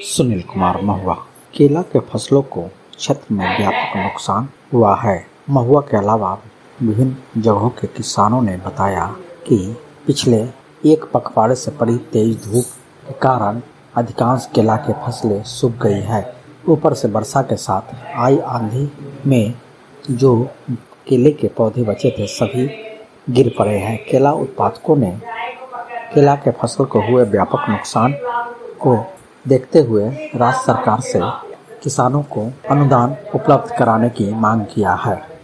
सुनील कुमार महुआ। केला के फसलों को क्षेत्र में व्यापक नुकसान हुआ है। महुआ के अलावा विभिन्न जगहों के किसानों ने बताया कि पिछले एक पखवाड़े से पड़ी तेज धूप के कारण अधिकांश केला के फसलें सूख गई है। ऊपर से वर्षा के साथ आई आंधी में जो केले के पौधे बचे थे सभी गिर पड़े हैं। केला उत्पादकों ने केला के फसल को हुए व्यापक नुकसान को देखते हुए राज्य सरकार से किसानों को अनुदान उपलब्ध कराने की मांग किया है।